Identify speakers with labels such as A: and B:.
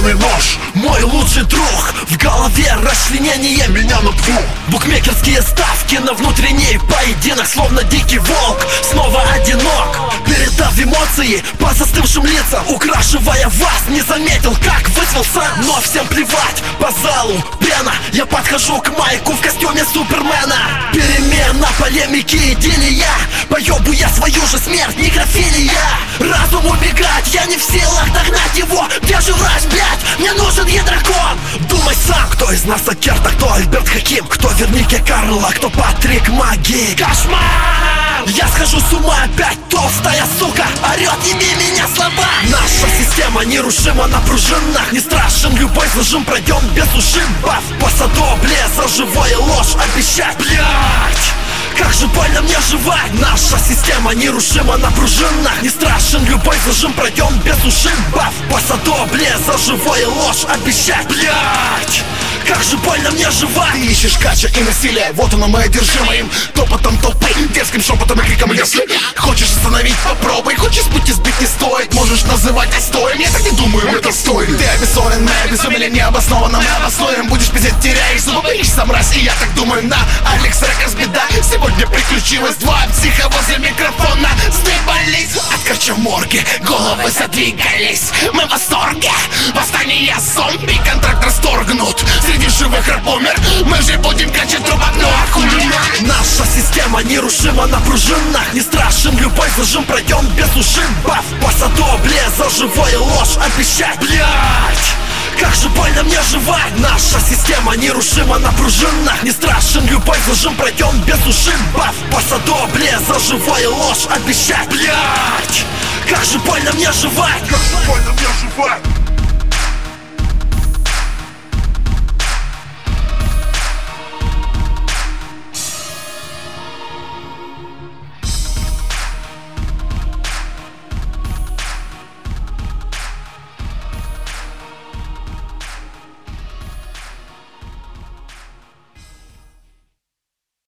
A: зеленый нож, мой лучший друг. В голове расчленение, меня на двух. Букмекерские ставки на внутренний поединок, словно дикий волк, снова одинок. Передав эмоции по застывшим лицам, украшивая вас, не заметил, как вызвался. Но всем плевать, по залу пена. Я подхожу к майку в костюме Супермена. Перемена, полемики и делия. Поебу я свою же смерть, некрофилия. Разум убегать, я не в силах догнать его. Где же врач, блядь? Мне нужен дракон. Думай сам, кто из нас Акерта, кто Альберт Хаким, кто Вернике Карла, кто Патрик Маги. Кошмар! Я схожу с ума опять, толстая сука орет, еби меня слова. Наша система нерушима на пружинах. Не страшен любой зажим, пройдем без ушибов. Посадобле за живое ложь обещать, блядь. Как же больно мне жевать. Наша система нерушима на пружинах. Не страшен любой зажим, пройдем без ушибов. Посадобле за живое ложь обещать, блядь. Как же больно мне жевать.
B: Ты ищешь кача и насилие, вот оно мы одержимым топотом толпы, детским шепотом и криком. Если хочешь остановить, попробуй. Хочешь с пути сбить, не стоит. Можешь называть отстоем, я так не думаю, это стоит. Ты обессолен, мы обезумели необоснованно. Мы обоснуем, будешь пиздеть, теряешь зубы, боишься, мразь. И я так думаю, на Алекс Рекордс беда. Сегодня приключилось два психа возле микрофона. Сдыбались от кочеморги, головы задвигались. Мы в восторге, восстание зомби, контракт расторгнут. Среди живых раб умер, мы же будем качать трубок, ну а хули.
A: Наша система нерушима на пружинах. Не страшен любой зажим, пройдем без ушибов. Посадобле за живое ложь обещать, блядь. Как же больно мне жевать. Наша система нерушима на пружинах. Не страшен любой зажим, пройдем без ушибов. Посадобле за живое ложь обещать, блядь. Как же больно мне жевать.
B: Как же больно мне жевать.